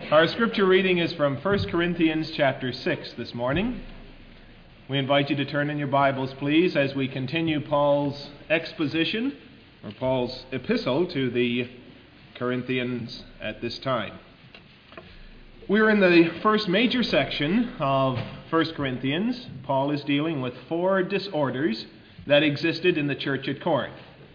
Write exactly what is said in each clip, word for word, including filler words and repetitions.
Our scripture reading is from First Corinthians chapter six this morning. We invite you to turn in your Bibles, please, as we continue Paul's exposition, or Paul's epistle to the Corinthians at this time. We're in the first major section of First Corinthians. Paul is dealing with four disorders that existed in the church at Corinth.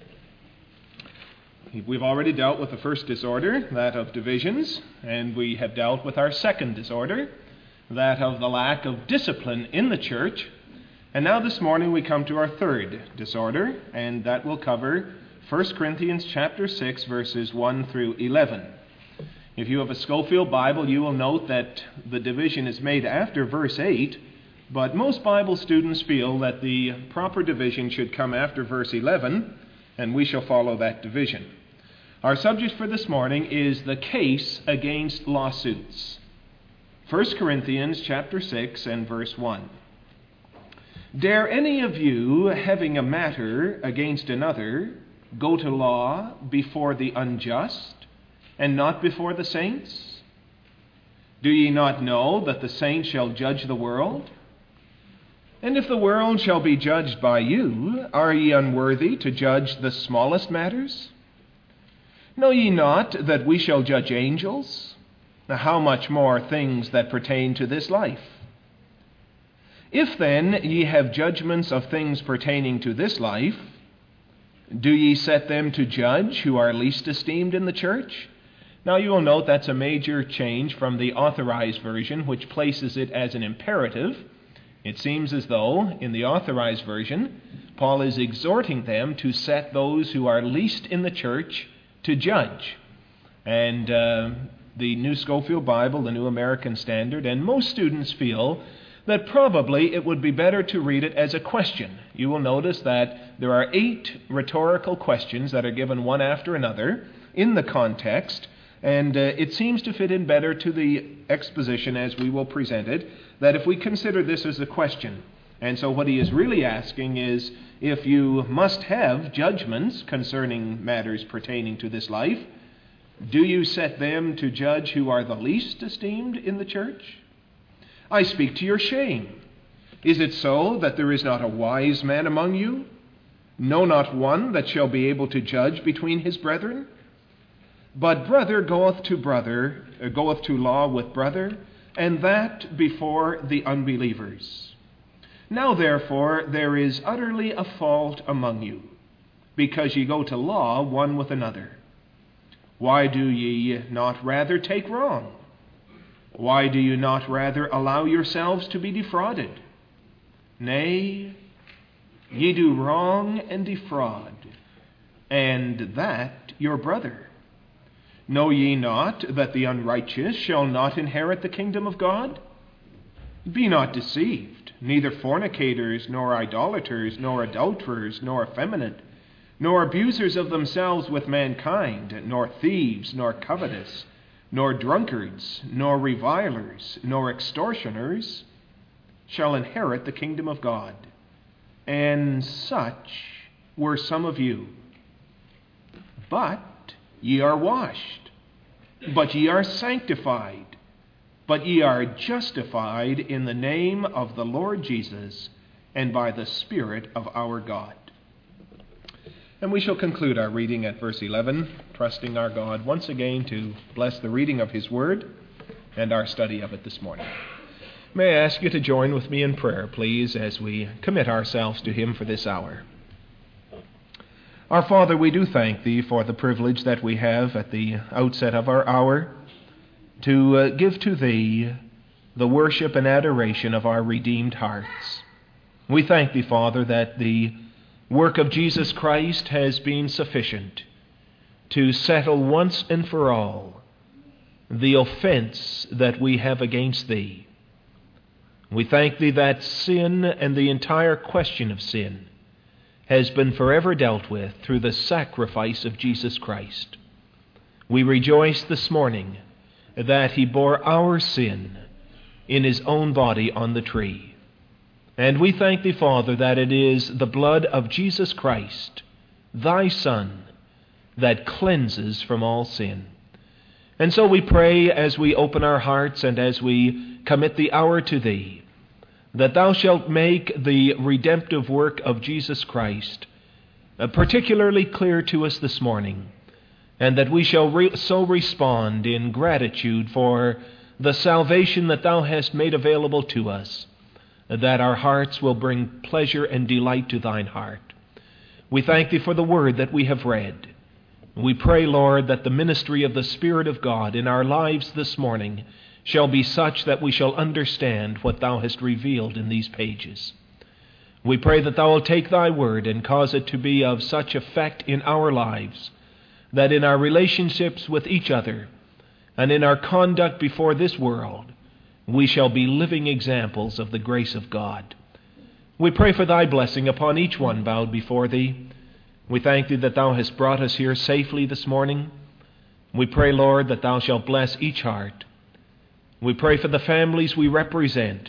We've already dealt with the first disorder, that of divisions, and we have dealt with our second disorder, that of the lack of discipline in the church. And now this morning we come to our third disorder, and that will cover First Corinthians chapter six, verses one through eleven. If you have a Schofield Bible, you will note that the division is made after verse eight, but most Bible students feel that the proper division should come after verse eleven, and we shall follow that division. Our subject for this morning is the case against lawsuits. First Corinthians chapter six and verse one. Dare any of you, having a matter against another, go to law before the unjust, and not before the saints? Do ye not know that the saints shall judge the world? And if the world shall be judged by you, are ye unworthy to judge the smallest matters? Know ye not that we shall judge angels? How much more things that pertain to this life? If then ye have judgments of things pertaining to this life, do ye set them to judge who are least esteemed in the church? Now you will note that's a major change from the Authorized Version, which places it as an imperative. It seems as though, in the Authorized Version, Paul is exhorting them to set those who are least in the church to judge. And uh, the New Schofield Bible, the New American Standard, and most students feel that probably it would be better to read it as a question. You will notice that there are eight rhetorical questions that are given one after another in the context, and uh, it seems to fit in better to the exposition as we will present it, that if we consider this as a question. And so what he is really asking is, if you must have judgments concerning matters pertaining to this life, do you set them to judge who are the least esteemed in the church? I speak to your shame. Is it so that there is not a wise man among you? No, not one that shall be able to judge between his brethren? But brother goeth to brother, uh, goeth to law with brother, and that before the unbelievers. Now therefore there is utterly a fault among you, because ye go to law one with another. Why do ye not rather take wrong? Why do you not rather allow yourselves to be defrauded? Nay, ye do wrong and defraud, and that your brother. Know ye not that the unrighteous shall not inherit the kingdom of God? Be not deceived, neither fornicators, nor idolaters, nor adulterers, nor effeminate, nor abusers of themselves with mankind, nor thieves, nor covetous, nor drunkards, nor revilers, nor extortioners shall inherit the kingdom of God. And such were some of you. But ye are washed, but ye are sanctified, but ye are justified in the name of the Lord Jesus and by the Spirit of our God. And we shall conclude our reading at verse eleven, trusting our God once again to bless the reading of His Word and our study of it this morning. May I ask you to join with me in prayer, please, as we commit ourselves to Him for this hour. Our Father, we do thank Thee for the privilege that we have at the outset of our hour to uh, give to Thee the worship and adoration of our redeemed hearts. We thank Thee, Father, that the work of Jesus Christ has been sufficient to settle once and for all the offense that we have against Thee. We thank Thee that sin and the entire question of sin has been forever dealt with through the sacrifice of Jesus Christ. We rejoice this morning that He bore our sin in His own body on the tree. And we thank Thee, Father, that it is the blood of Jesus Christ, Thy Son, that cleanses from all sin. And so we pray as we open our hearts and as we commit the hour to Thee, that Thou shalt make the redemptive work of Jesus Christ uh, particularly clear to us this morning, and that we shall re- so respond in gratitude for the salvation that Thou hast made available to us, that our hearts will bring pleasure and delight to Thine heart. We thank Thee for the word that we have read. We pray, Lord, that the ministry of the Spirit of God in our lives this morning shall be such that we shall understand what Thou hast revealed in these pages. We pray that Thou will take Thy word and cause it to be of such effect in our lives that in our relationships with each other and in our conduct before this world, we shall be living examples of the grace of God. We pray for Thy blessing upon each one bowed before Thee. We thank Thee that Thou hast brought us here safely this morning. We pray, Lord, that Thou shalt bless each heart. We pray for the families we represent.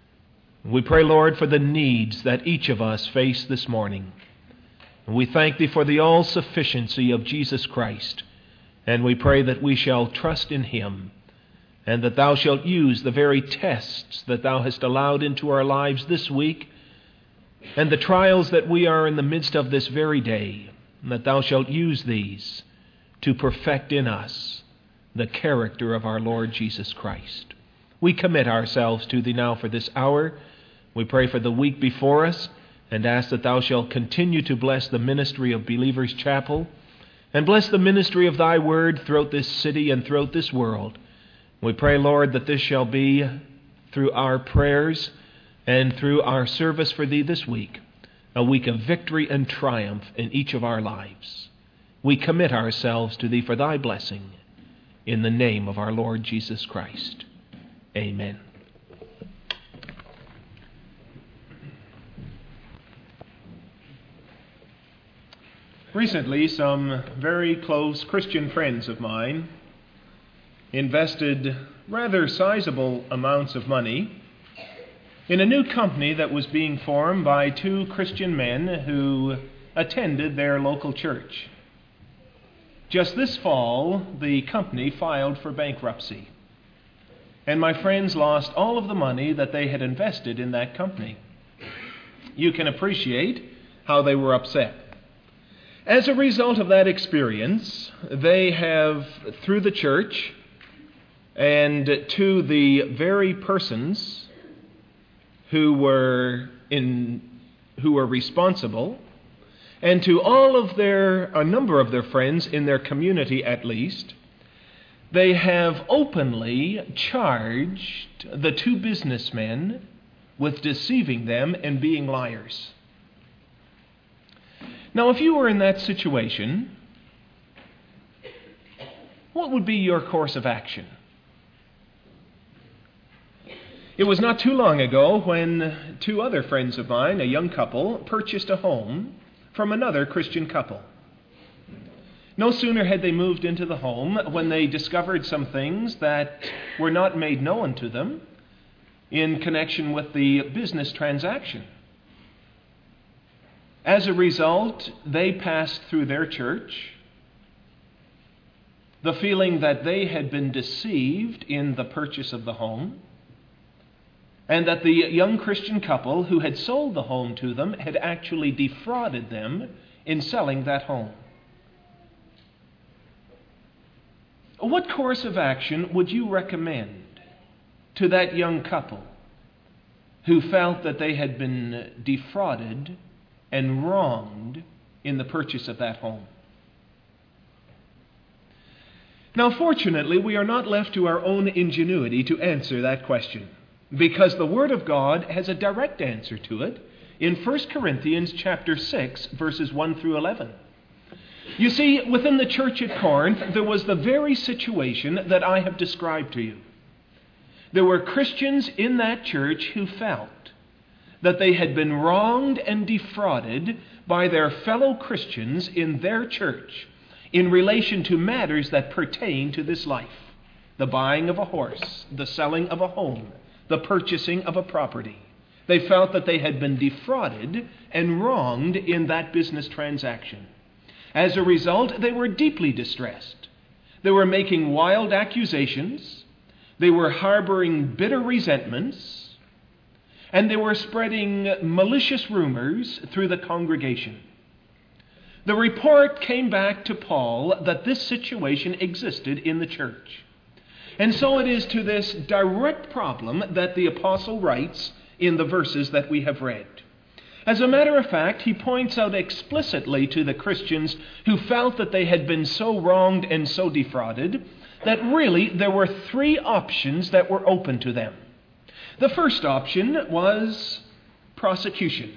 We pray, Lord, for the needs that each of us face this morning. We thank Thee for the all-sufficiency of Jesus Christ, and we pray that we shall trust in Him, and that Thou shalt use the very tests that Thou hast allowed into our lives this week, and the trials that we are in the midst of this very day, and that Thou shalt use these to perfect in us the character of our Lord Jesus Christ. We commit ourselves to Thee now for this hour. We pray for the week before us, and ask that Thou shalt continue to bless the ministry of Believers Chapel, and bless the ministry of Thy word throughout this city and throughout this world. We pray, Lord, that this shall be through our prayers and through our service for Thee this week, a week of victory and triumph in each of our lives. We commit ourselves to Thee for Thy blessing, in the name of our Lord Jesus Christ. Amen. Recently, some very close Christian friends of mine invested rather sizable amounts of money in a new company that was being formed by two Christian men who attended their local church. Just this fall, the company filed for bankruptcy, and my friends lost all of the money that they had invested in that company. You can appreciate how they were upset. As a result of that experience, they have, through the church and to the very persons who were in, who were responsible, and to all of their, a number of their friends in their community at least, they have openly charged the two businessmen with deceiving them and being liars. Now, if you were in that situation, what would be your course of action? It was not too long ago when two other friends of mine, a young couple, purchased a home from another Christian couple. No sooner had they moved into the home when they discovered some things that were not made known to them in connection with the business transaction. As a result, they passed through their church the feeling that they had been deceived in the purchase of the home, and that the young Christian couple who had sold the home to them had actually defrauded them in selling that home. What course of action would you recommend to that young couple who felt that they had been defrauded and wronged in the purchase of that home? Now, fortunately, we are not left to our own ingenuity to answer that question, because the Word of God has a direct answer to it in First Corinthians chapter six, verses one through eleven. You see, within the church at Corinth, there was the very situation that I have described to you. There were Christians in that church who felt that they had been wronged and defrauded by their fellow Christians in their church in relation to matters that pertain to this life: the buying of a horse, the selling of a home, the purchasing of a property. They felt that they had been defrauded and wronged in that business transaction. As a result, they were deeply distressed. They were making wild accusations. They were harboring bitter resentments. And they were spreading malicious rumors through the congregation. The report came back to Paul that this situation existed in the church. And so it is to this direct problem that the apostle writes in the verses that we have read. As a matter of fact, he points out explicitly to the Christians who felt that they had been so wronged and so defrauded that really there were three options that were open to them. The first option was prosecution.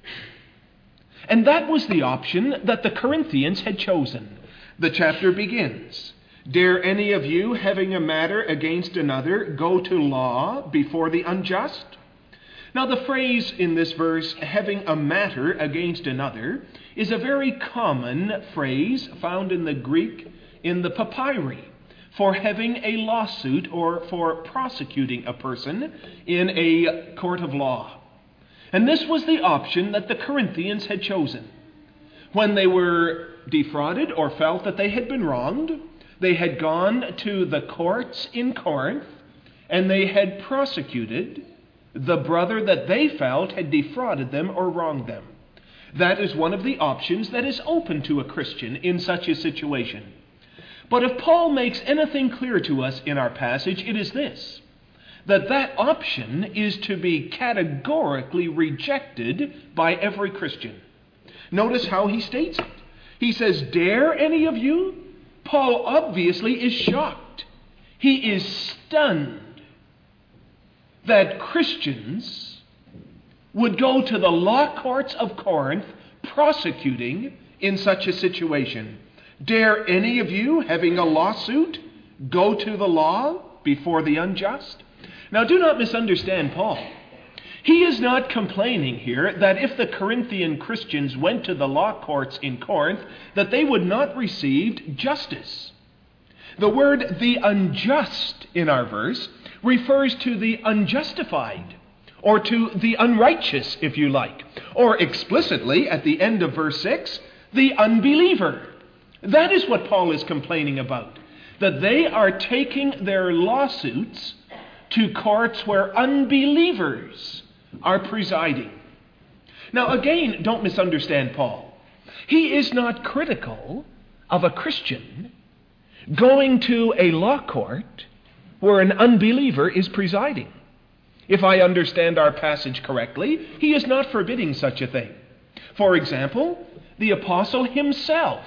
And that was the option that the Corinthians had chosen. The chapter begins, "Dare any of you, having a matter against another, go to law before the unjust?" Now the phrase in this verse, "having a matter against another," is a very common phrase found in the Greek in the papyri for having a lawsuit or for prosecuting a person in a court of law. And this was the option that the Corinthians had chosen. When they were defrauded or felt that they had been wronged, they had gone to the courts in Corinth and they had prosecuted the brother that they felt had defrauded them or wronged them. That is one of the options that is open to a Christian in such a situation. But if Paul makes anything clear to us in our passage, it is this: that that option is to be categorically rejected by every Christian. Notice how he states it. He says, "Dare any of you?" Paul obviously is shocked. He is stunned that Christians would go to the law courts of Corinth prosecuting in such a situation. "Dare any of you, having a lawsuit, go to the law before the unjust?" Now, do not misunderstand Paul. He is not complaining here that if the Corinthian Christians went to the law courts in Corinth, that they would not receive justice. The word "the unjust" in our verse refers to the unjustified, or to the unrighteous, if you like, or explicitly at the end of verse six, the unbeliever. That is what Paul is complaining about, that they are taking their lawsuits to courts where unbelievers are presiding. Now again, don't misunderstand Paul. He is not critical of a Christian going to a law court where an unbeliever is presiding. If I understand our passage correctly, he is not forbidding such a thing. For example, the apostle himself,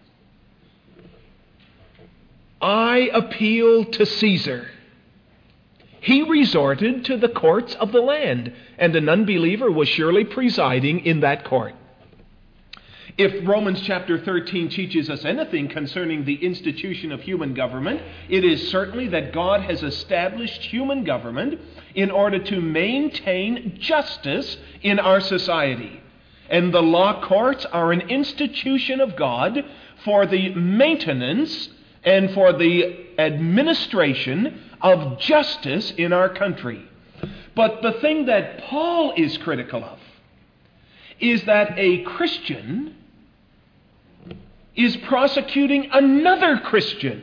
"I appeal to Caesar." He resorted to the courts of the land, and an unbeliever was surely presiding in that court. If Romans chapter thirteen teaches us anything concerning the institution of human government, it is certainly that God has established human government in order to maintain justice in our society. And the law courts are an institution of God for the maintenance and for the administration of justice in our country. But the thing that Paul is critical of is that a Christian is prosecuting another Christian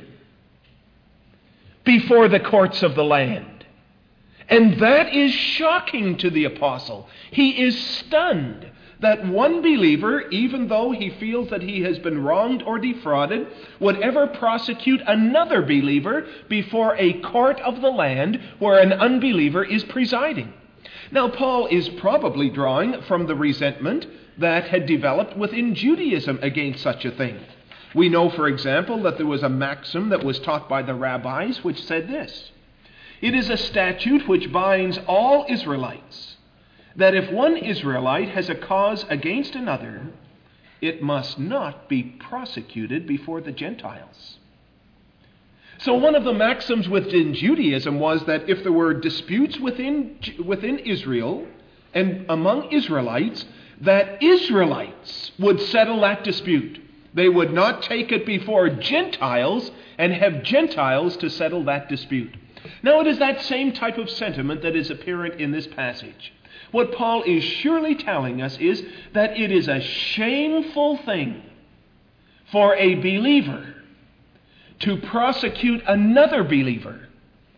before the courts of the land. And that is shocking to the apostle. He is stunned that one believer, even though he feels that he has been wronged or defrauded, would ever prosecute another believer before a court of the land where an unbeliever is presiding. Now, Paul is probably drawing from the resentment that had developed within Judaism against such a thing. We know, for example, that there was a maxim that was taught by the rabbis which said this: "It is a statute which binds all Israelites, that if one Israelite has a cause against another, it must not be prosecuted before the Gentiles." So one of the maxims within Judaism was that if there were disputes within, within Israel and among Israelites, that Israelites would settle that dispute. They would not take it before Gentiles and have Gentiles to settle that dispute. Now it is that same type of sentiment that is apparent in this passage. What Paul is surely telling us is that it is a shameful thing for a believer to prosecute another believer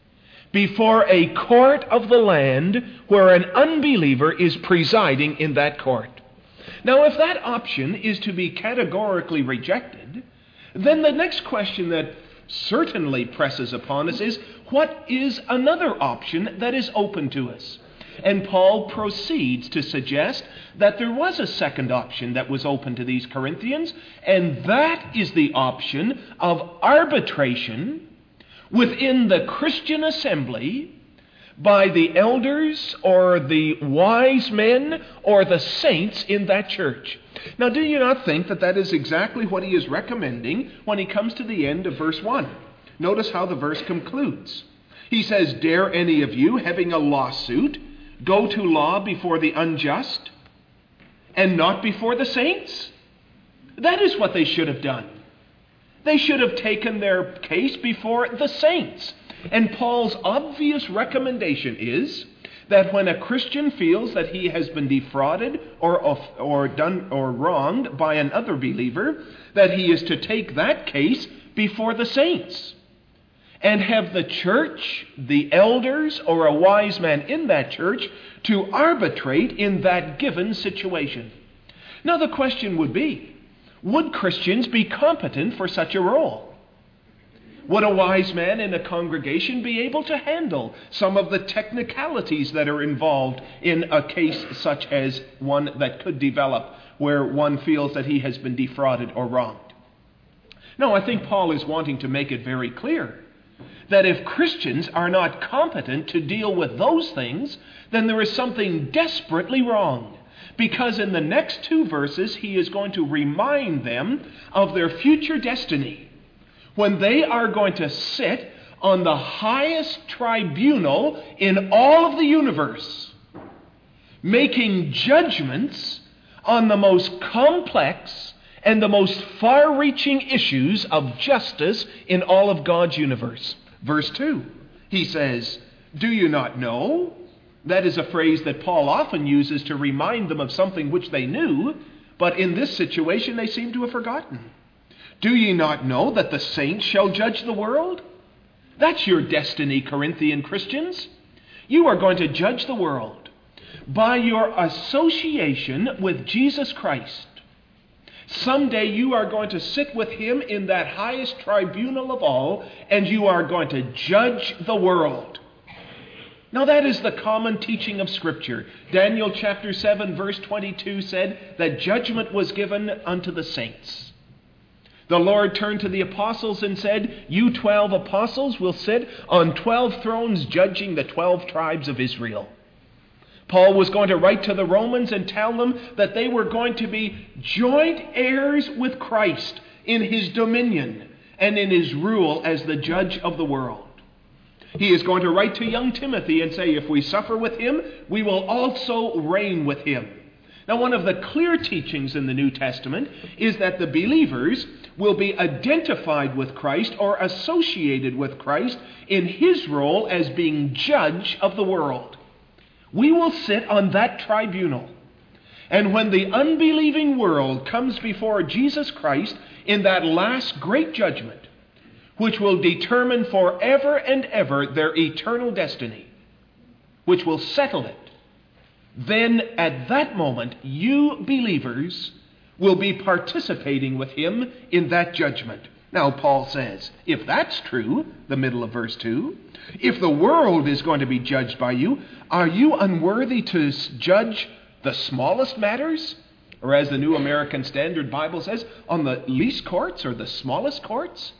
before a court of the land where an unbeliever is presiding in that court. Now, if that option is to be categorically rejected, then the next question that certainly presses upon us is, what is another option that is open to us? And Paul proceeds to suggest that there was a second option that was open to these Corinthians, and that is the option of arbitration within the Christian assembly by the elders or the wise men or the saints in that church. Now, do you not think that that is exactly what he is recommending when he comes to the end of verse one? Notice how the verse concludes. He says, "Dare any of you, having a lawsuit, go to law before the unjust and not before the saints?" That is what they should have done. They should have taken their case before the saints. And Paul's obvious recommendation is that when a Christian feels that he has been defrauded or, or done or wronged by another believer, that he is to take that case before the saints and have the church, the elders, or a wise man in that church to arbitrate in that given situation. Now the question would be, would Christians be competent for such a role? Would a wise man in a congregation be able to handle some of the technicalities that are involved in a case such as one that could develop where one feels that he has been defrauded or wronged? No, I think Paul is wanting to make it very clear that if Christians are not competent to deal with those things, then there is something desperately wrong. Because in the next two verses, he is going to remind them of their future destiny, when they are going to sit on the highest tribunal in all of the universe, making judgments on the most complex and the most far-reaching issues of justice in all of God's universe. Verse two, he says, "Do you not know?" That is a phrase that Paul often uses to remind them of something which they knew, but in this situation they seem to have forgotten. "Do ye not know that the saints shall judge the world?" That's your destiny, Corinthian Christians. You are going to judge the world by your association with Jesus Christ. Someday you are going to sit with him in that highest tribunal of all, and you are going to judge the world. Now that is the common teaching of Scripture. Daniel chapter seven verse twenty-two said that judgment was given unto the saints. The Lord turned to the apostles and said, "You twelve apostles will sit on twelve thrones judging the twelve tribes of Israel." Paul was going to write to the Romans and tell them that they were going to be joint heirs with Christ in his dominion and in his rule as the judge of the world. He is going to write to young Timothy and say, if we suffer with him, we will also reign with him. Now, one of the clear teachings in the New Testament is that the believers will be identified with Christ or associated with Christ in his role as being judge of the world. We will sit on that tribunal. And when the unbelieving world comes before Jesus Christ in that last great judgment, which will determine forever and ever their eternal destiny, which will settle it, then at that moment, you believers will be participating with him in that judgment. Now, Paul says, if that's true, the middle of verse two, if the world is going to be judged by you, are you unworthy to judge the smallest matters? Or as the New American Standard Bible says, on the least courts or the smallest courts?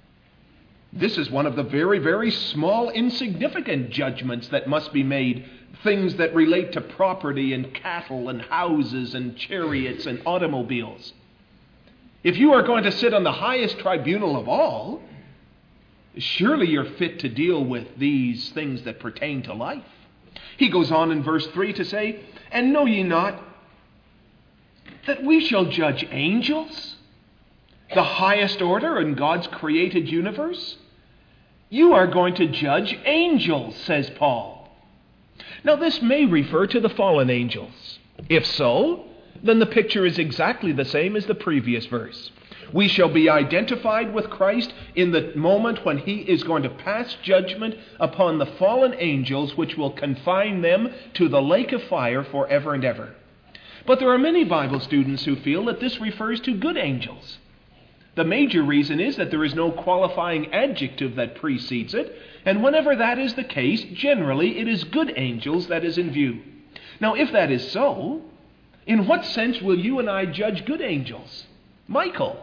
This is one of the very, very small, insignificant judgments that must be made. Things that relate to property and cattle and houses and chariots and automobiles. If you are going to sit on the highest tribunal of all, surely you're fit to deal with these things that pertain to life. He goes on in verse three to say, "And know ye not that we shall judge angels, the highest order in God's created universe?" You are going to judge angels, says Paul. Now this may refer to the fallen angels. If so, then the picture is exactly the same as the previous verse. We shall be identified with Christ in the moment when he is going to pass judgment upon the fallen angels, which will confine them to the lake of fire forever and ever. But there are many Bible students who feel that this refers to good angels. The major reason is that there is no qualifying adjective that precedes it, and whenever that is the case, generally it is good angels that is in view. Now, if that is so, in what sense will you and I judge good angels? Michael,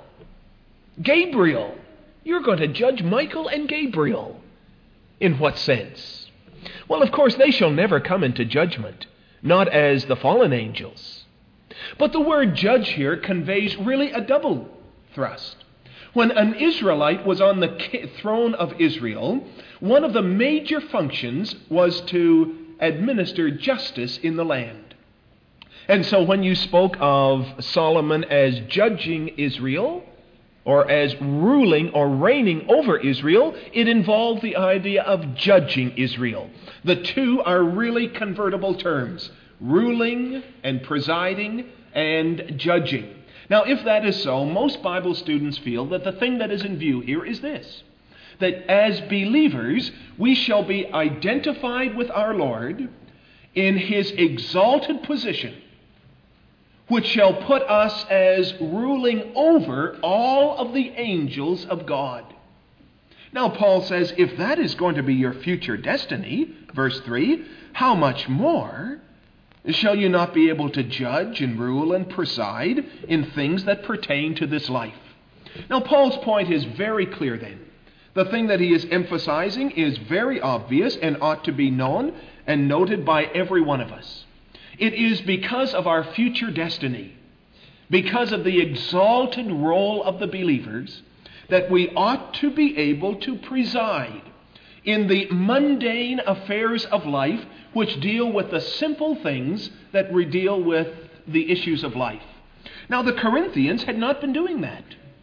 Gabriel. You're going to judge Michael and Gabriel. In what sense? Well, of course, they shall never come into judgment, not as the fallen angels. But the word judge here conveys really a double thrust. When an Israelite was on the throne of Israel, one of the major functions was to administer justice in the land. And so when you spoke of Solomon as judging Israel, or as ruling or reigning over Israel, it involved the idea of judging Israel. The two are really convertible terms: ruling and presiding and judging. Now, if that is so, most Bible students feel that the thing that is in view here is this: that as believers, we shall be identified with our Lord in his exalted position, which shall put us as ruling over all of the angels of God. Now, Paul says, if that is going to be your future destiny, verse three, how much more shall you not be able to judge and rule and preside in things that pertain to this life? Now, Paul's point is very clear then. The thing that he is emphasizing is very obvious and ought to be known and noted by every one of us. It is because of our future destiny, because of the exalted role of the believers, that we ought to be able to preside in the mundane affairs of life, which deal with the simple things that we deal with the issues of life. Now, the Corinthians had not been doing that.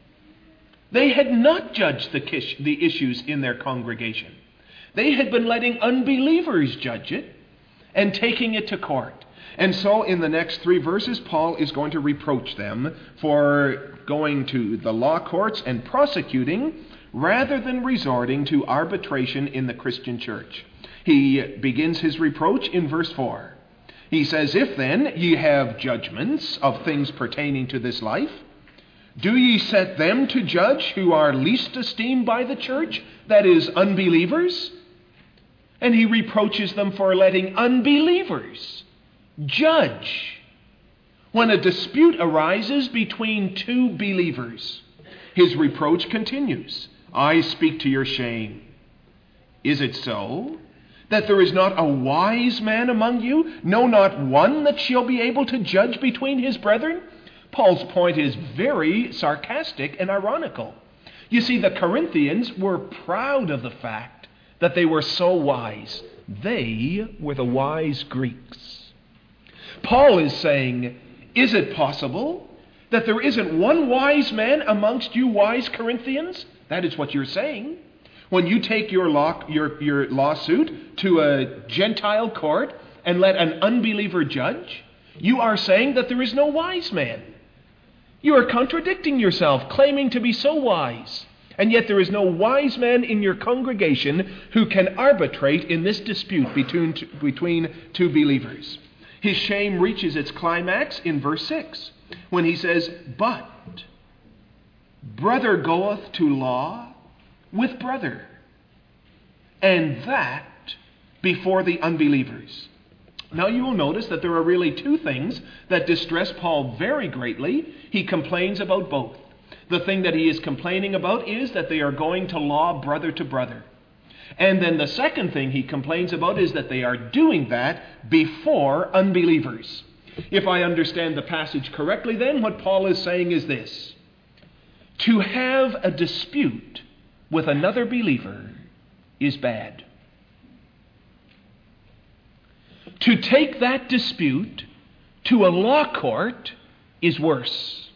They had not judged the, kish, the issues in their congregation. They had been letting unbelievers judge it and taking it to court. And so in the next three verses, Paul is going to reproach them for going to the law courts and prosecuting rather than resorting to arbitration in the Christian church. He begins his reproach in verse four. He says, if then ye have judgments of things pertaining to this life, do ye set them to judge who are least esteemed by the church, that is, unbelievers? And he reproaches them for letting unbelievers judge when a dispute arises between two believers. His reproach continues. I speak to your shame. Is it so that there is not a wise man among you, no, not one that shall be able to judge between his brethren? Paul's point is very sarcastic and ironical. You see, the Corinthians were proud of the fact that they were so wise. They were the wise Greeks. Paul is saying, is it possible that there isn't one wise man amongst you wise Corinthians? That is what you're saying. When you take your, law, your, your lawsuit to a Gentile court and let an unbeliever judge, you are saying that there is no wise man. You are contradicting yourself, claiming to be so wise. And yet there is no wise man in your congregation who can arbitrate in this dispute between, between two believers. His shame reaches its climax in verse six, when he says, but brother goeth to law with brother, and that before the unbelievers. Now you will notice that there are really two things that distress Paul very greatly. He complains about both. The thing that he is complaining about is that they are going to law brother to brother. And then the second thing he complains about is that they are doing that before unbelievers. If I understand the passage correctly, then what Paul is saying is this: to have a dispute with another believer is bad. To take that dispute to a law court is worse.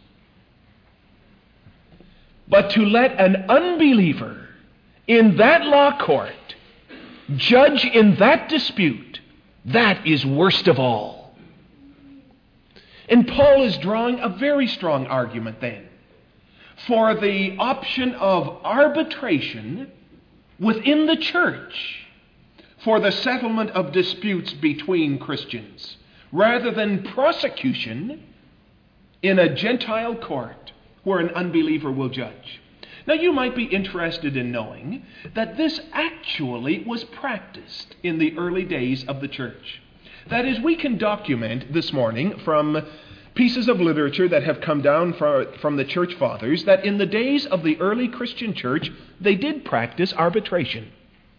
But to let an unbeliever in that law court judge in that dispute, that is worst of all. And Paul is drawing a very strong argument then for the option of arbitration within the church for the settlement of disputes between Christians, rather than prosecution in a Gentile court where an unbeliever will judge. Now, you might be interested in knowing that this actually was practiced in the early days of the church. That is, we can document this morning from pieces of literature that have come down from the church fathers that in the days of the early Christian church, they did practice arbitration.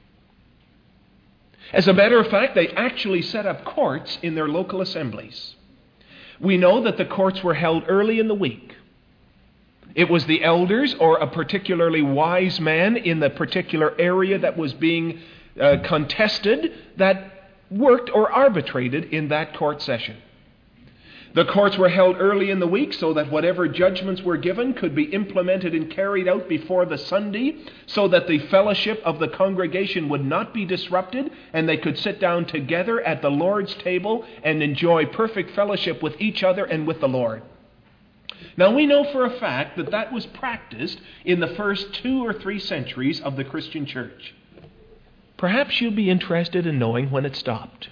As a matter of fact, they actually set up courts in their local assemblies. We know that the courts were held early in the week. It was the elders or a particularly wise man in the particular area that was being uh, contested that worked or arbitrated in that court session. The courts were held early in the week so that whatever judgments were given could be implemented and carried out before the Sunday, so that the fellowship of the congregation would not be disrupted and they could sit down together at the Lord's table and enjoy perfect fellowship with each other and with the Lord. Now, we know for a fact that that was practiced in the first two or three centuries of the Christian church. Perhaps you'll be interested in knowing when it stopped.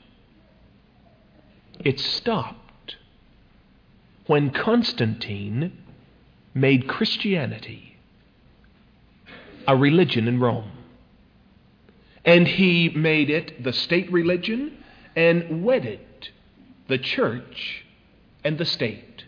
It stopped when Constantine made Christianity a religion in Rome. And he made it the state religion and wedded the church and the state.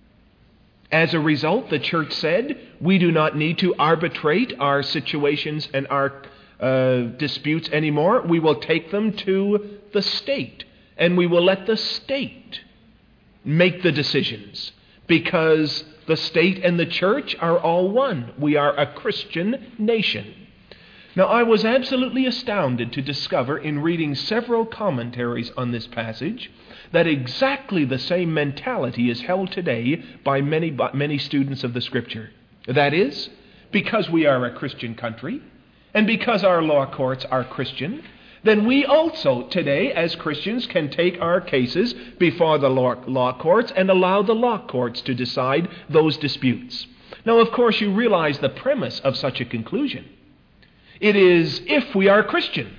As a result, the church said, we do not need to arbitrate our situations and our uh, disputes anymore. We will take them to the state, and we will let the state make the decisions, because the state and the church are all one. We are a Christian nation. Now, I was absolutely astounded to discover in reading several commentaries on this passage that exactly the same mentality is held today by many, by many students of the Scripture. That is, because we are a Christian country, and because our law courts are Christian, then we also today as Christians can take our cases before the law courts and allow the law courts to decide those disputes. Now, of course, you realize the premise of such a conclusion. It is if we are Christian.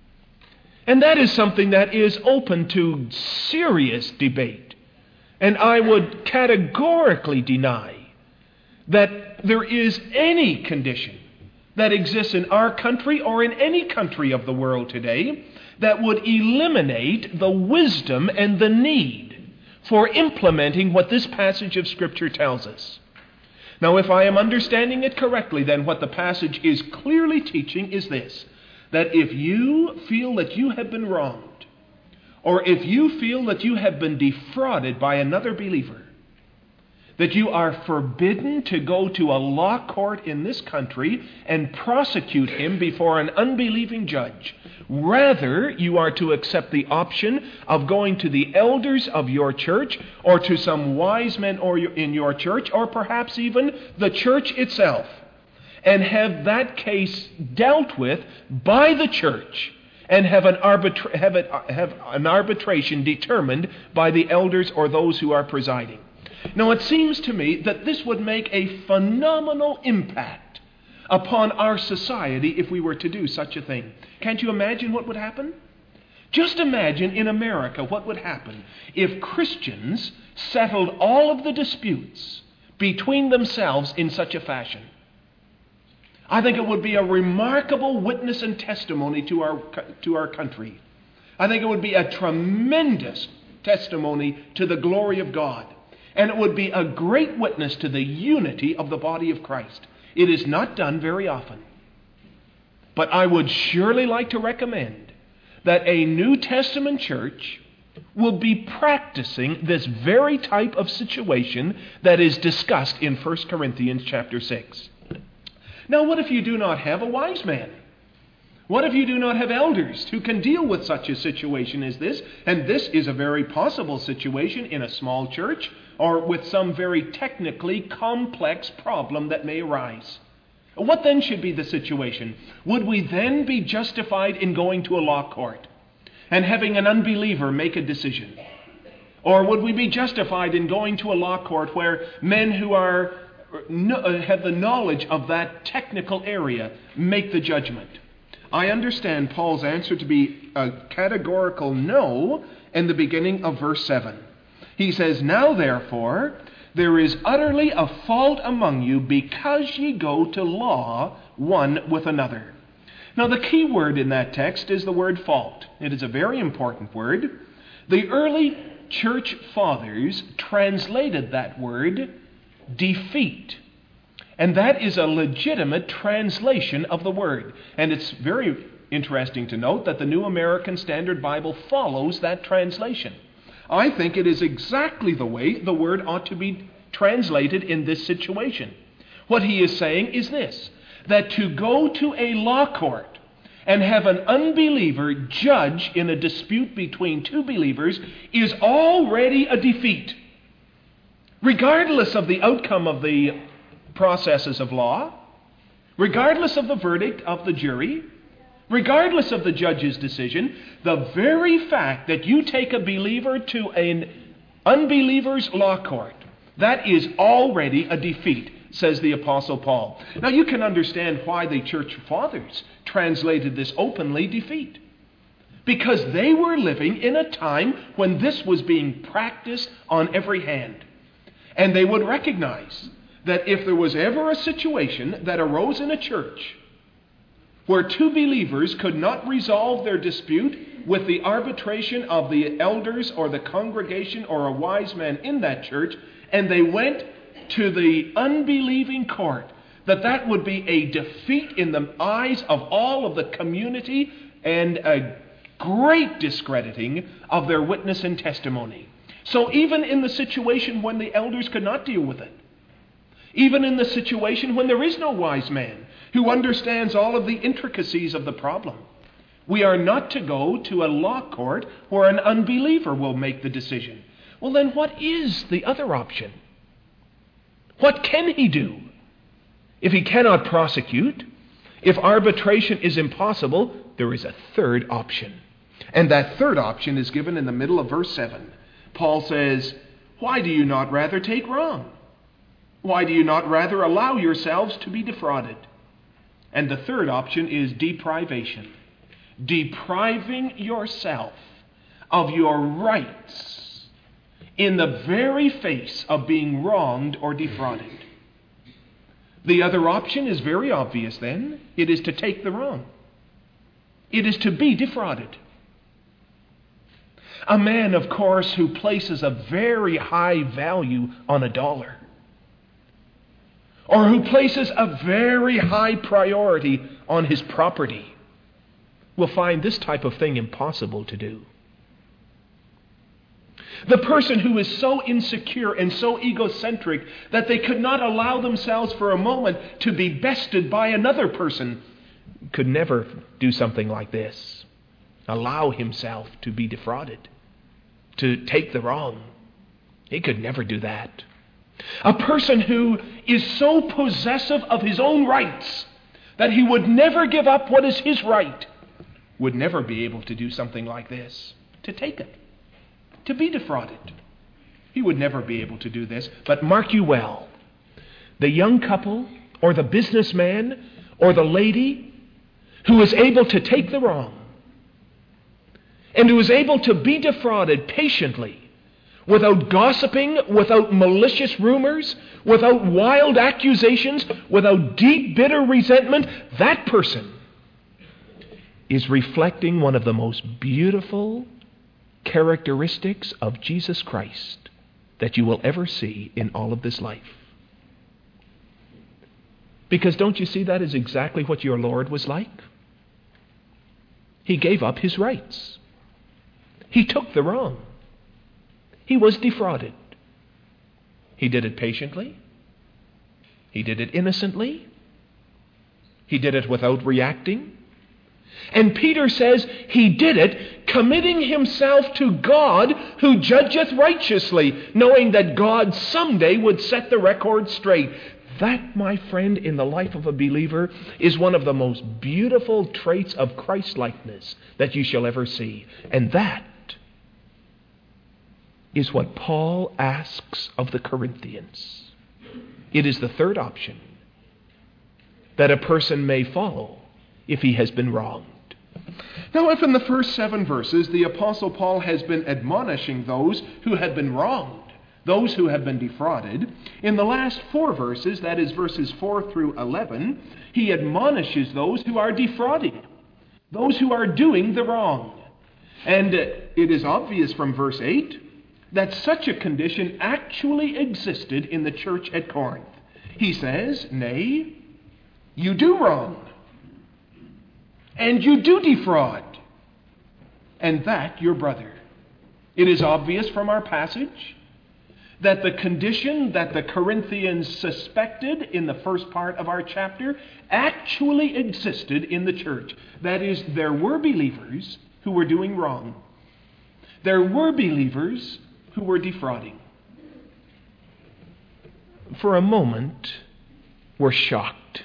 And that is something that is open to serious debate. And I would categorically deny that there is any condition that exists in our country or in any country of the world today that would eliminate the wisdom and the need for implementing what this passage of Scripture tells us. Now, if I am understanding it correctly, then what the passage is clearly teaching is this, that if you feel that you have been wronged, or if you feel that you have been defrauded by another believer, that you are forbidden to go to a law court in this country and prosecute him before an unbelieving judge. Rather, you are to accept the option of going to the elders of your church or to some wise men or in your church, or perhaps even the church itself, and have that case dealt with by the church and have an, arbitra- have, it, have an arbitration determined by the elders or those who are presiding. Now, it seems to me that this would make a phenomenal impact upon our society if we were to do such a thing. Can't you imagine what would happen? Just imagine in America what would happen if Christians settled all of the disputes between themselves in such a fashion. I think it would be a remarkable witness and testimony to our, to our country. I think it would be a tremendous testimony to the glory of God. And it would be a great witness to the unity of the body of Christ. It is not done very often. But I would surely like to recommend that a New Testament church will be practicing this very type of situation that is discussed in First Corinthians chapter six. Now, what if you do not have a wise man? What if you do not have elders who can deal with such a situation as this? And this is a very possible situation in a small church or with some very technically complex problem that may arise. What then should be the situation? Would we then be justified in going to a law court and having an unbeliever make a decision? Or would we be justified in going to a law court where men who are have the knowledge of that technical area make the judgment? I understand Paul's answer to be a categorical no in the beginning of verse seven. He says, "Now therefore, there is utterly a fault among you because ye go to law one with another." Now the key word in that text is the word fault. It is a very important word. The early church fathers translated that word defeat. And that is a legitimate translation of the word. And it's very interesting to note that the New American Standard Bible follows that translation. I think it is exactly the way the word ought to be translated in this situation. What he is saying is this, that to go to a law court and have an unbeliever judge in a dispute between two believers is already a defeat. Regardless of the outcome of the processes of law, regardless of the verdict of the jury, regardless of the judge's decision, the very fact that you take a believer to an unbeliever's law court, that is already a defeat, says the Apostle Paul. Now you can understand why the church fathers translated this openly defeat. Because they were living in a time when this was being practiced on every hand. And they would recognize that if there was ever a situation that arose in a church where two believers could not resolve their dispute with the arbitration of the elders or the congregation or a wise man in that church, and they went to the unbelieving court, that that would be a defeat in the eyes of all of the community and a great discrediting of their witness and testimony. So even in the situation when the elders could not deal with it, even in the situation when there is no wise man who understands all of the intricacies of the problem, we are not to go to a law court where an unbeliever will make the decision. Well, then what is the other option? What can he do? If he cannot prosecute, if arbitration is impossible, there is a third option. And that third option is given in the middle of verse seven. Paul says, "Why do you not rather take wrong? Why do you not rather allow yourselves to be defrauded?" And the third option is deprivation. Depriving yourself of your rights in the very face of being wronged or defrauded. The other option is very obvious then. It is to take the wrong. It is to be defrauded. A man, of course, who places a very high value on a dollar, or who places a very high priority on his property, will find this type of thing impossible to do. The person who is so insecure and so egocentric that they could not allow themselves for a moment to be bested by another person could never do something like this. Allow himself to be defrauded, to take the wrong. He could never do that. A person who is so possessive of his own rights that he would never give up what is his right would never be able to do something like this, to take it, to be defrauded. He would never be able to do this. But mark you well, the young couple or the businessman or the lady who is able to take the wrong and who is able to be defrauded patiently, without gossiping, without malicious rumors, without wild accusations, without deep, bitter resentment, that person is reflecting one of the most beautiful characteristics of Jesus Christ that you will ever see in all of this life. Because don't you see that is exactly what your Lord was like? He gave up his rights. He took the wrong. He was defrauded. He did it patiently. He did it innocently. He did it without reacting. And Peter says he did it committing himself to God who judgeth righteously, knowing that God someday would set the record straight. That, my friend, in the life of a believer is one of the most beautiful traits of Christ-likeness that you shall ever see. And that is what Paul asks of the Corinthians. It is the third option that a person may follow if he has been wronged. Now, if in the first seven verses the Apostle Paul has been admonishing those who have been wronged, those who have been defrauded, in the last four verses, that is verses four through eleven, he admonishes those who are defrauding, those who are doing the wrong. And it is obvious from verse eight that such a condition actually existed in the church at Corinth. He says, nay, you do wrong, and you do defraud, and that your brother. It is obvious from our passage that the condition that the Corinthians suspected in the first part of our chapter actually existed in the church. That is, there were believers who were doing wrong. There were believers who were defrauding. For a moment, we're shocked.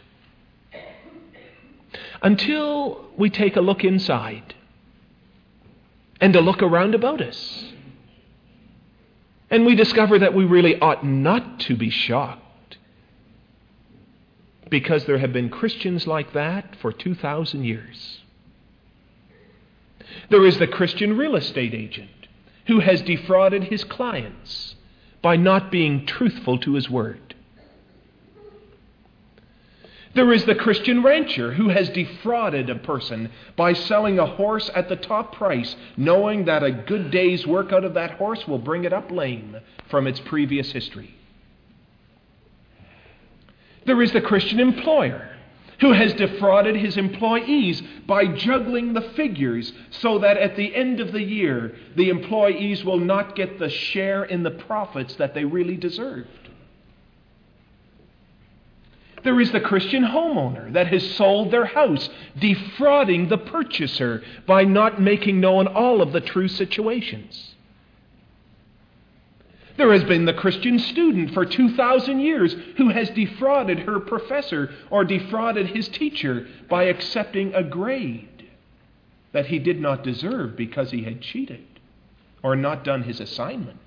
Until we take a look inside and a look around about us. And we discover that we really ought not to be shocked, because there have been Christians like that for two thousand years. There is the Christian real estate agent who has defrauded his clients by not being truthful to his word. There is the Christian rancher who has defrauded a person by selling a horse at the top price, knowing that a good day's work out of that horse will bring it up lame from its previous history. There is the Christian employer who has defrauded his employees by juggling the figures so that at the end of the year, the employees will not get the share in the profits that they really deserved. There is the Christian homeowner that has sold their house, defrauding the purchaser by not making known all of the true situations. There has been the Christian student for two thousand years who has defrauded her professor or defrauded his teacher by accepting a grade that he did not deserve because he had cheated or not done his assignment.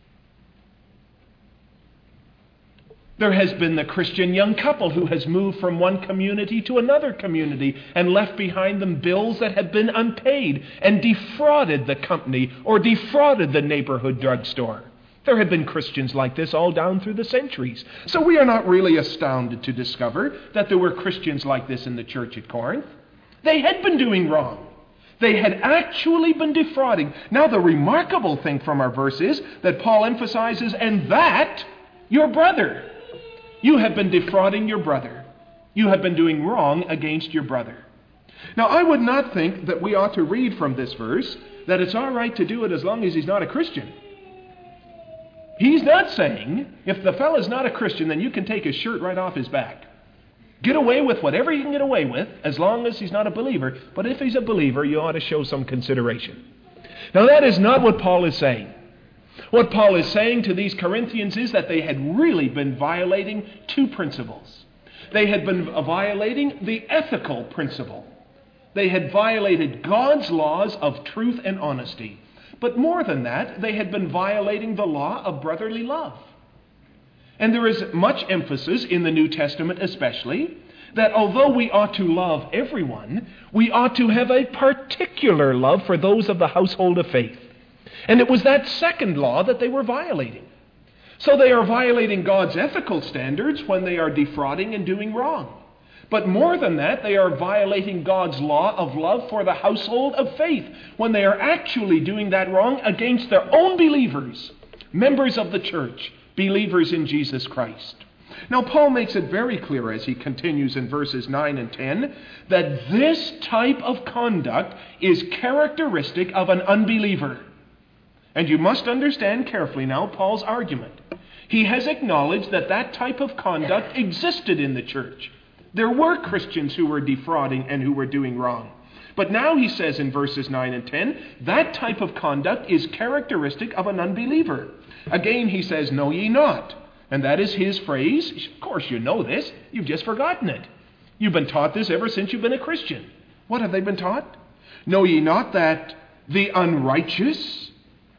There has been the Christian young couple who has moved from one community to another community and left behind them bills that have been unpaid and defrauded the company or defrauded the neighborhood drugstore. There have been Christians like this all down through the centuries. So we are not really astounded to discover that there were Christians like this in the church at Corinth. They had been doing wrong. They had actually been defrauding. Now the remarkable thing from our verse is that Paul emphasizes, and that your brother. You have been defrauding your brother. You have been doing wrong against your brother. Now, I would not think that we ought to read from this verse that it's all right to do it as long as he's not a Christian. He's not saying, if the fellow's not a Christian, then you can take his shirt right off his back. Get away with whatever you can get away with, as long as he's not a believer. But if he's a believer, you ought to show some consideration. Now, that is not what Paul is saying. What Paul is saying to these Corinthians is that they had really been violating two principles. They had been violating the ethical principle. They had violated God's laws of truth and honesty. But more than that, they had been violating the law of brotherly love. And there is much emphasis in the New Testament especially that although we ought to love everyone, we ought to have a particular love for those of the household of faith. And it was that second law that they were violating. So they are violating God's ethical standards when they are defrauding and doing wrong. But more than that, they are violating God's law of love for the household of faith when they are actually doing that wrong against their own believers, members of the church, believers in Jesus Christ. Now, Paul makes it very clear as he continues in verses nine and ten that this type of conduct is characteristic of an unbeliever. And you must understand carefully now Paul's argument. He has acknowledged that that type of conduct existed in the church. There were Christians who were defrauding and who were doing wrong. But now he says in verses nine and ten, that type of conduct is characteristic of an unbeliever. Again he says, know ye not. And that is his phrase. Of course you know this. You've just forgotten it. You've been taught this ever since you've been a Christian. What have they been taught? Know ye not that the unrighteous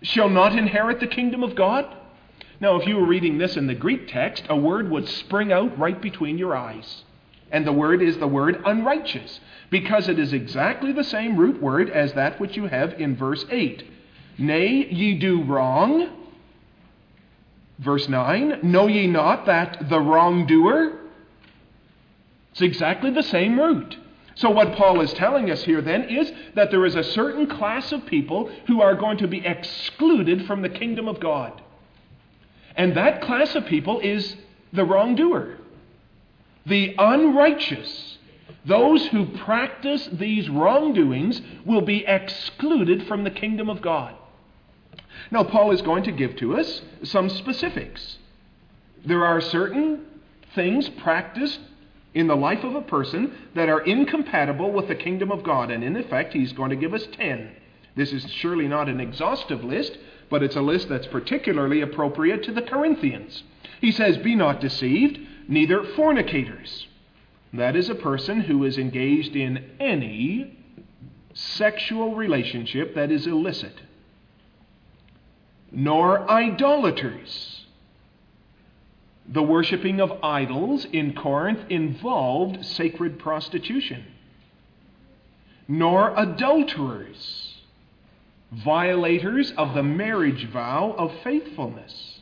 shall not inherit the kingdom of God? Now, if you were reading this in the Greek text, a word would spring out right between your eyes. And the word is the word unrighteous, because it is exactly the same root word as that which you have in verse eight. Nay, ye do wrong. Verse nine, know ye not that the wrongdoer? It's exactly the same root. So what Paul is telling us here then is that there is a certain class of people who are going to be excluded from the kingdom of God. And that class of people is the wrongdoer, the unrighteous. Those who practice these wrongdoings will be excluded from the kingdom of God. Now, Paul is going to give to us some specifics. There are certain things practiced in the life of a person that are incompatible with the kingdom of God. And in effect, he's going to give us ten. This is surely not an exhaustive list, but it's a list that's particularly appropriate to the Corinthians. He says, be not deceived, neither fornicators. That is a person who is engaged in any sexual relationship that is illicit. Nor idolaters. The worshipping of idols in Corinth involved sacred prostitution. Nor adulterers, violators of the marriage vow of faithfulness.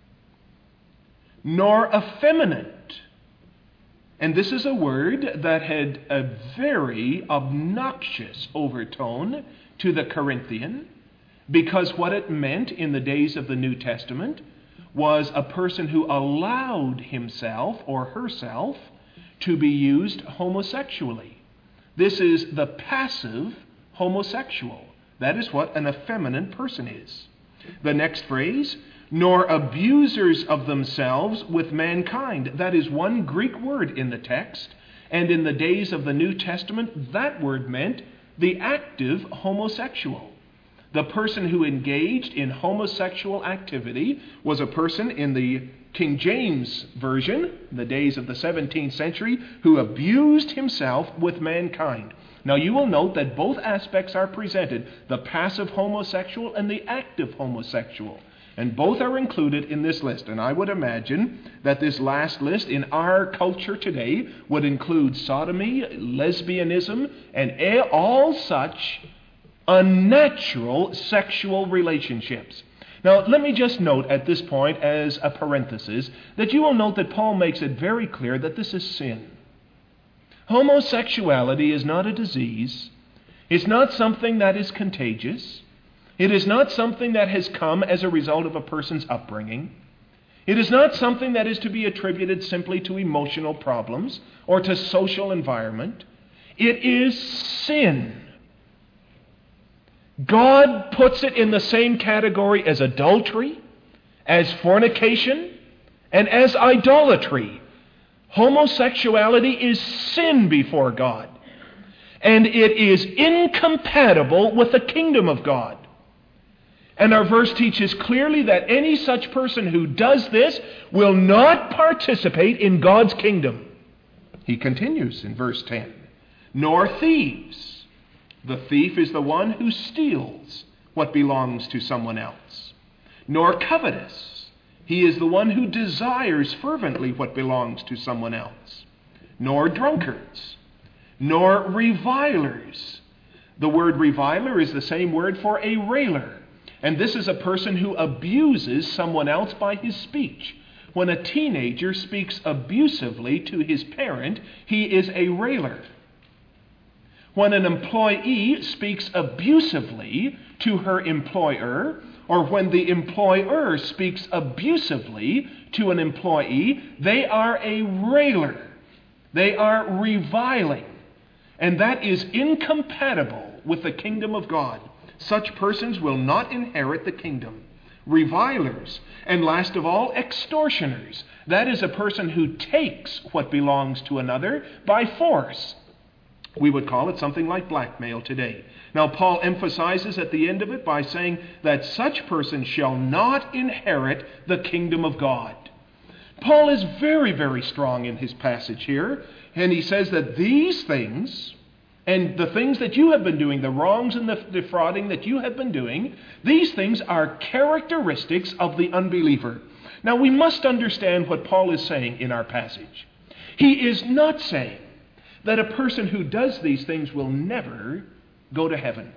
Nor effeminate. And this is a word that had a very obnoxious overtone to the Corinthian, because what it meant in the days of the New Testament was a person who allowed himself or herself to be used homosexually. This is the passive homosexual. That is what an effeminate person is. The next phrase, nor abusers of themselves with mankind. That is one Greek word in the text, and in the days of the New Testament, that word meant the active homosexual. The person who engaged in homosexual activity was a person in the King James Version, in the days of the seventeenth century, who abused himself with mankind. Now you will note that both aspects are presented, the passive homosexual and the active homosexual. And both are included in this list. And I would imagine that this last list in our culture today would include sodomy, lesbianism, and all such unnatural sexual relationships. Now, let me just note at this point, as a parenthesis, that you will note that Paul makes it very clear that this is sin. Homosexuality is not a disease. It's not something that is contagious. It is not something that has come as a result of a person's upbringing. It is not something that is to be attributed simply to emotional problems or to social environment. It is sin. God puts it in the same category as adultery, as fornication, and as idolatry. Homosexuality is sin before God, and it is incompatible with the kingdom of God. And our verse teaches clearly that any such person who does this will not participate in God's kingdom. He continues in verse ten, nor thieves. The thief is the one who steals what belongs to someone else. Nor covetous. He is the one who desires fervently what belongs to someone else. Nor drunkards. Nor revilers. The word reviler is the same word for a railer. And this is a person who abuses someone else by his speech. When a teenager speaks abusively to his parent, he is a railer. When an employee speaks abusively to her employer, or when the employer speaks abusively to an employee, they are a railer. They are reviling. And that is incompatible with the kingdom of God. Such persons will not inherit the kingdom. Revilers, and last of all, extortioners. That is a person who takes what belongs to another by force. We would call it something like blackmail today. Now, Paul emphasizes at the end of it by saying that such persons shall not inherit the kingdom of God. Paul is very, very strong in his passage here, and he says that these things, and the things that you have been doing, the wrongs and the defrauding that you have been doing, these things are characteristics of the unbeliever. Now we must understand what Paul is saying in our passage. He is not saying that a person who does these things will never go to heaven.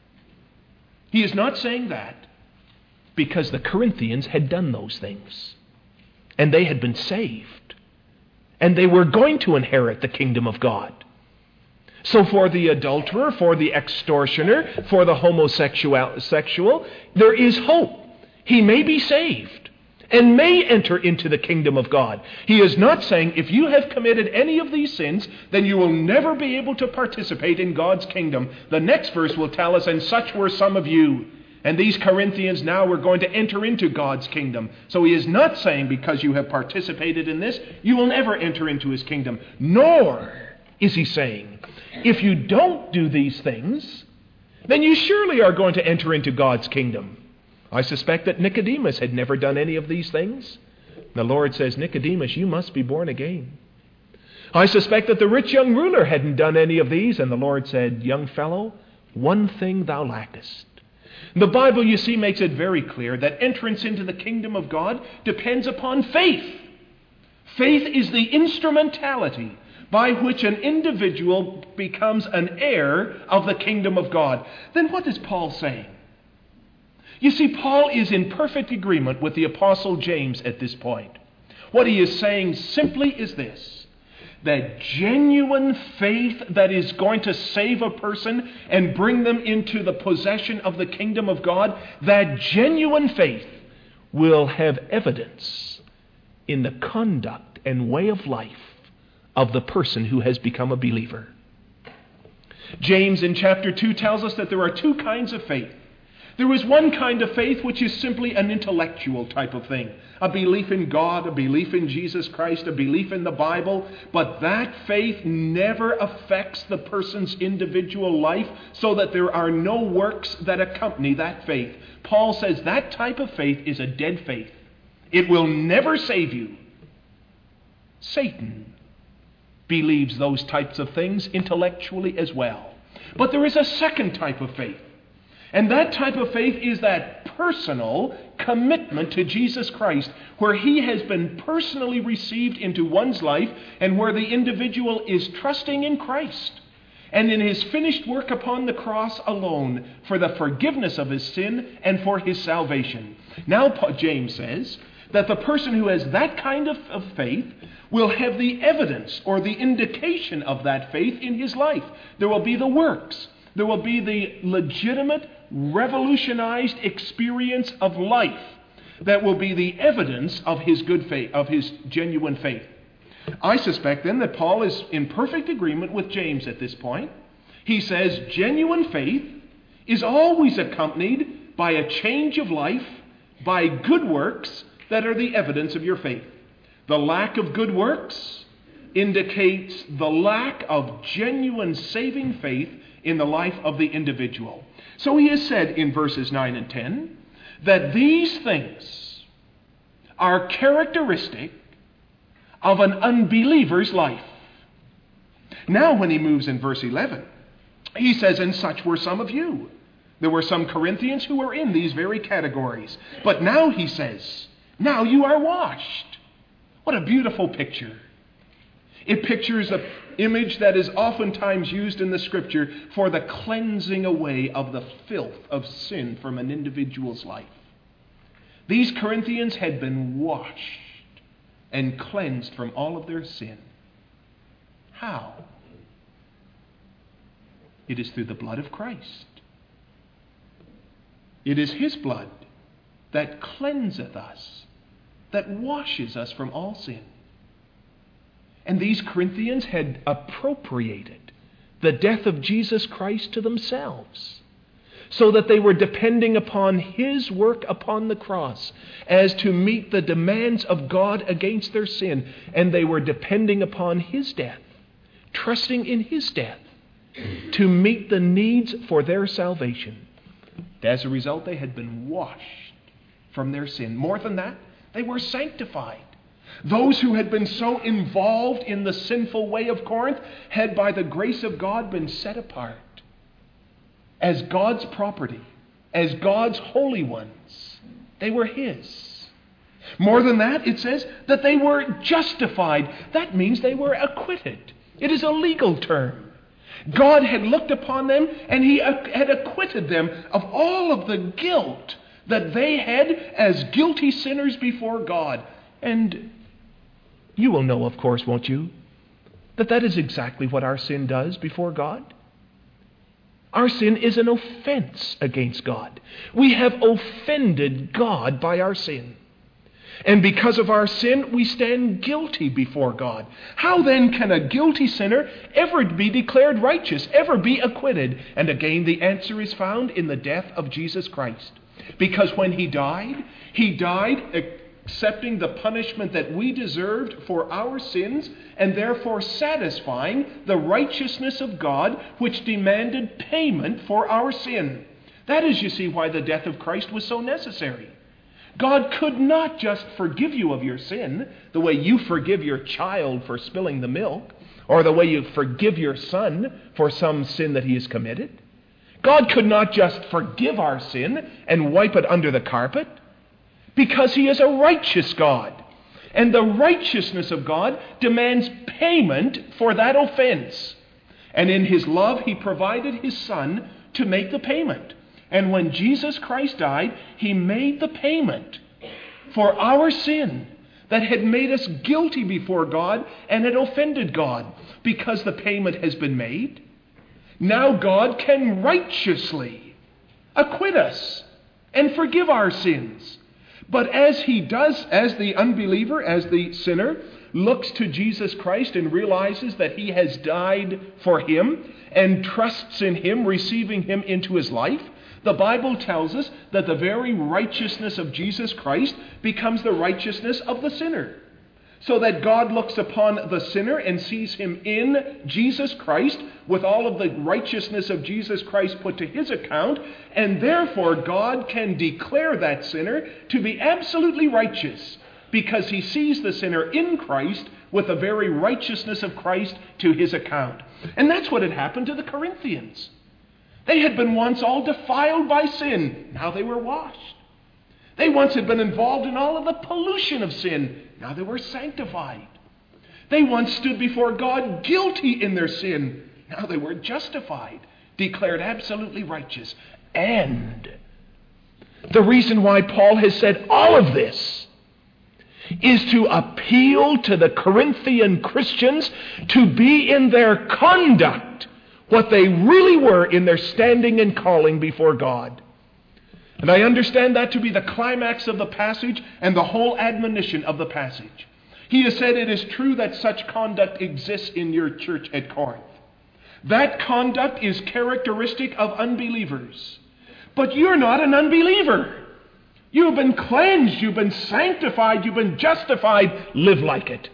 He is not saying that, because the Corinthians had done those things, and they had been saved, and they were going to inherit the kingdom of God. So for the adulterer, for the extortioner, for the homosexual, sexual, there is hope. He may be saved and may enter into the kingdom of God. He is not saying if you have committed any of these sins, then you will never be able to participate in God's kingdom. The next verse will tell us, and such were some of you. And these Corinthians now were going to enter into God's kingdom. So he is not saying because you have participated in this, you will never enter into his kingdom. Nor is he saying, if you don't do these things, then you surely are going to enter into God's kingdom. I suspect that Nicodemus had never done any of these things. The Lord says, Nicodemus, you must be born again. I suspect that the rich young ruler hadn't done any of these, and the Lord said, young fellow, one thing thou lackest. The Bible, you see, makes it very clear that entrance into the kingdom of God depends upon faith. Faith is the instrumentality by which an individual becomes an heir of the kingdom of God. Then what is Paul saying? You see, Paul is in perfect agreement with the Apostle James at this point. What he is saying simply is this: that genuine faith that is going to save a person and bring them into the possession of the kingdom of God, that genuine faith will have evidence in the conduct and way of life of the person who has become a believer. James in chapter two tells us that there are two kinds of faith. There is one kind of faith which is simply an intellectual type of thing. A belief in God, a belief in Jesus Christ, a belief in the Bible. But that faith never affects the person's individual life, so that there are no works that accompany that faith. Paul says that type of faith is a dead faith. It will never save you. Satan believes those types of things intellectually as well. But there is a second type of faith. And that type of faith is that personal commitment to Jesus Christ, where he has been personally received into one's life, and where the individual is trusting in Christ and in his finished work upon the cross alone for the forgiveness of his sin and for his salvation. Now James says that the person who has that kind of, of faith will have the evidence or the indication of that faith in his life. There will be the works. There will be the legitimate, revolutionized experience of life that will be the evidence of his good faith, of his genuine faith. I suspect then that Paul is in perfect agreement with James at this point. He says genuine faith is always accompanied by a change of life, by good works that are the evidence of your faith. The lack of good works indicates the lack of genuine saving faith in the life of the individual. So he has said in verses nine and ten that these things are characteristic of an unbeliever's life. Now when he moves in verse eleven, he says, and such were some of you. There were some Corinthians who were in these very categories. But now he says, now you are washed. What a beautiful picture. It pictures an image that is oftentimes used in the Scripture for the cleansing away of the filth of sin from an individual's life. These Corinthians had been washed and cleansed from all of their sin. How? It is through the blood of Christ. It is his blood that cleanseth us, that washes us from all sin. And these Corinthians had appropriated the death of Jesus Christ to themselves, so that they were depending upon his work upon the cross as to meet the demands of God against their sin. And they were depending upon his death, trusting in his death to meet the needs for their salvation. As a result, they had been washed from their sin. More than that, they were sanctified. Those who had been so involved in the sinful way of Corinth had, by the grace of God, been set apart as God's property, as God's holy ones. They were His. More than that, it says that they were justified. That means they were acquitted. It is a legal term. God had looked upon them and He had acquitted them of all of the guilt that they had as guilty sinners before God. And you will know, of course, won't you, that that is exactly what our sin does before God? Our sin is an offense against God. We have offended God by our sin. And because of our sin, we stand guilty before God. How then can a guilty sinner ever be declared righteous, ever be acquitted? And again, the answer is found in the death of Jesus Christ. Because when He died, He died accepting the punishment that we deserved for our sins, and therefore satisfying the righteousness of God, which demanded payment for our sin. That is, you see, why the death of Christ was so necessary. God could not just forgive you of your sin the way you forgive your child for spilling the milk, or the way you forgive your son for some sin that he has committed. God could not just forgive our sin and wipe it under the carpet, because He is a righteous God. And the righteousness of God demands payment for that offense. And in His love, He provided His Son to make the payment. And when Jesus Christ died, He made the payment for our sin that had made us guilty before God and had offended God. Because the payment has been made, now God can righteously acquit us and forgive our sins. But as He does, as the unbeliever, as the sinner, looks to Jesus Christ and realizes that He has died for him and trusts in Him, receiving Him into his life, the Bible tells us that the very righteousness of Jesus Christ becomes the righteousness of the sinner. So that God looks upon the sinner and sees him in Jesus Christ with all of the righteousness of Jesus Christ put to His account, and therefore God can declare that sinner to be absolutely righteous because He sees the sinner in Christ with the very righteousness of Christ to his account. And that's what had happened to the Corinthians. They had been once all defiled by sin. Now they were washed. They once had been involved in all of the pollution of sin. Now they were sanctified. They once stood before God guilty in their sin. Now they were justified, declared absolutely righteous. And the reason why Paul has said all of this is to appeal to the Corinthian Christians to be in their conduct what they really were in their standing and calling before God. And I understand that to be the climax of the passage and the whole admonition of the passage. He has said it is true that such conduct exists in your church at Corinth. That conduct is characteristic of unbelievers. But you're not an unbeliever. You've been cleansed, you've been sanctified, you've been justified. Live like it.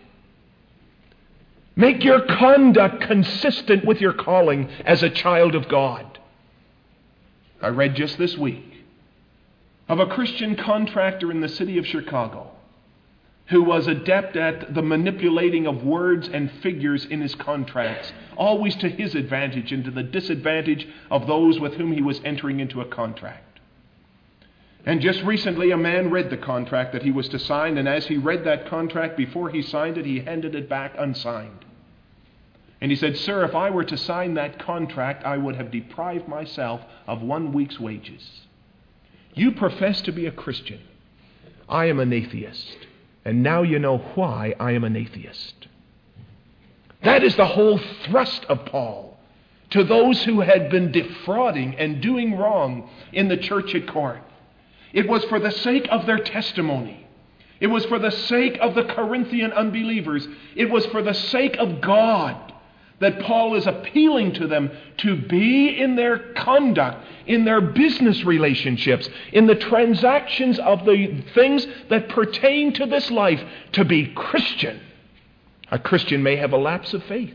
Make your conduct consistent with your calling as a child of God. I read just this week of a Christian contractor in the city of Chicago who was adept at the manipulating of words and figures in his contracts, always to his advantage and to the disadvantage of those with whom he was entering into a contract. And just recently a man read the contract that he was to sign, and as he read that contract, before he signed it, he handed it back unsigned. And he said, "Sir, if I were to sign that contract, I would have deprived myself of one week's wages. You profess to be a Christian. I am an atheist. And now you know why I am an atheist." That is the whole thrust of Paul to those who had been defrauding and doing wrong in the church at Corinth. It was for the sake of their testimony. It was for the sake of the Corinthian unbelievers. It was for the sake of God that Paul is appealing to them to be in their conduct, in their business relationships, in the transactions of the things that pertain to this life, to be Christian. A Christian may have a lapse of faith.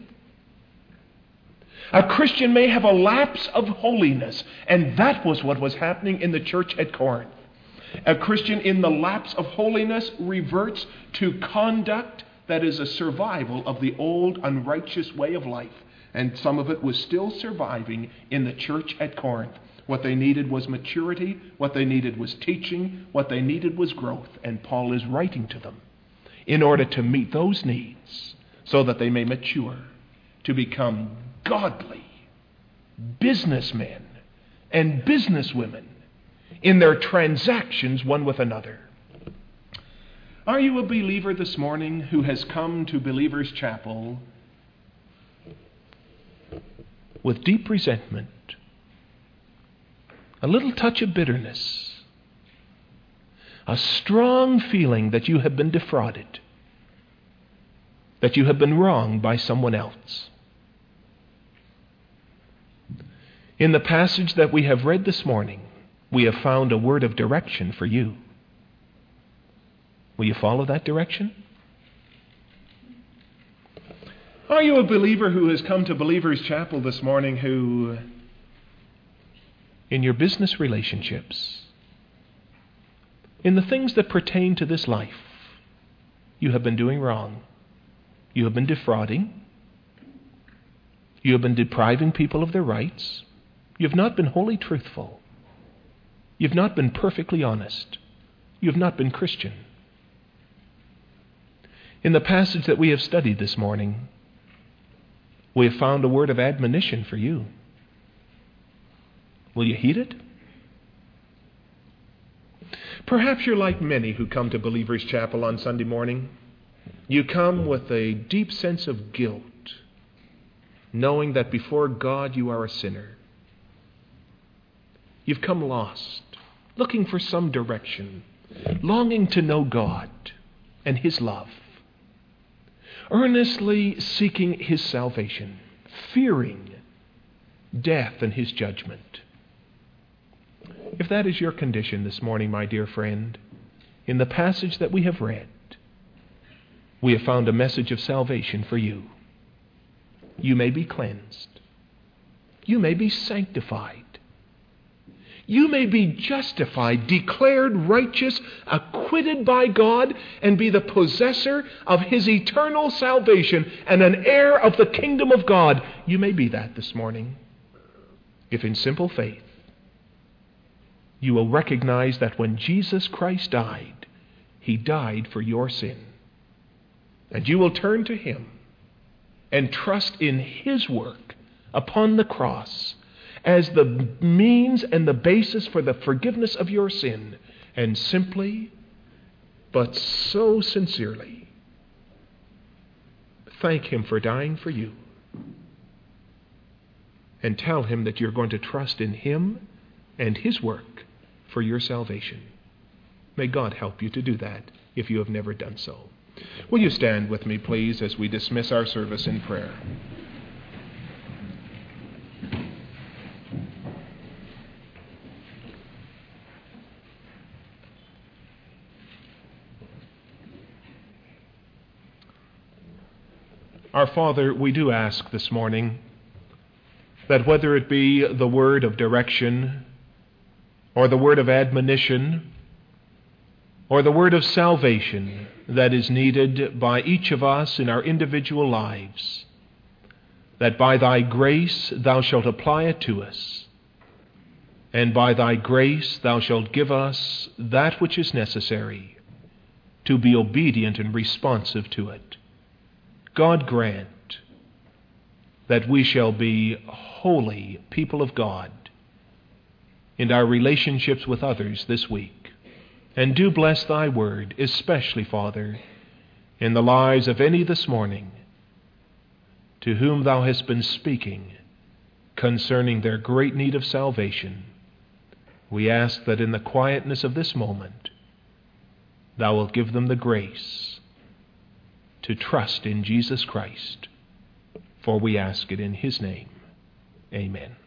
A Christian may have a lapse of holiness. And that was what was happening in the church at Corinth. A Christian in the lapse of holiness reverts to conduct that is a survival of the old unrighteous way of life. And some of it was still surviving in the church at Corinth. What they needed was maturity. What they needed was teaching. What they needed was growth. And Paul is writing to them in order to meet those needs so that they may mature to become godly businessmen and businesswomen in their transactions one with another. Are you a believer this morning who has come to Believer's Chapel with deep resentment, a little touch of bitterness, a strong feeling that you have been defrauded, that you have been wronged by someone else? In the passage that we have read this morning, we have found a word of direction for you. Will you follow that direction? Are you a believer who has come to Believer's Chapel this morning who, in your business relationships, in the things that pertain to this life, you have been doing wrong? You have been defrauding. You have been depriving people of their rights. You have not been wholly truthful. You have not been perfectly honest. You have not been Christian. In the passage that we have studied this morning, we have found a word of admonition for you. Will you heed it? Perhaps you're like many who come to Believer's Chapel on Sunday morning. You come with a deep sense of guilt, knowing that before God you are a sinner. You've come lost, looking for some direction, longing to know God and His love, earnestly seeking His salvation, fearing death and His judgment. If that is your condition this morning, my dear friend, in the passage that we have read, we have found a message of salvation for you. You may be cleansed. You may be sanctified. You may be justified, declared righteous, acquitted by God, and be the possessor of His eternal salvation and an heir of the kingdom of God. You may be that this morning, if in simple faith you will recognize that when Jesus Christ died, He died for your sin. And you will turn to Him and trust in His work upon the cross as the means and the basis for the forgiveness of your sin, and simply, but so sincerely, thank Him for dying for you, and tell Him that you're going to trust in Him and His work for your salvation. May God help you to do that if you have never done so. Will you stand with me, please, as we dismiss our service in prayer? Our Father, we do ask this morning that whether it be the word of direction or the word of admonition or the word of salvation that is needed by each of us in our individual lives, that by Thy grace Thou shalt apply it to us, and by Thy grace Thou shalt give us that which is necessary to be obedient and responsive to it. God grant that we shall be holy people of God in our relationships with others this week. And do bless Thy word, especially, Father, in the lives of any this morning to whom Thou hast been speaking concerning their great need of salvation. We ask that in the quietness of this moment, Thou wilt give them the grace to trust in Jesus Christ, for we ask it in His name. Amen.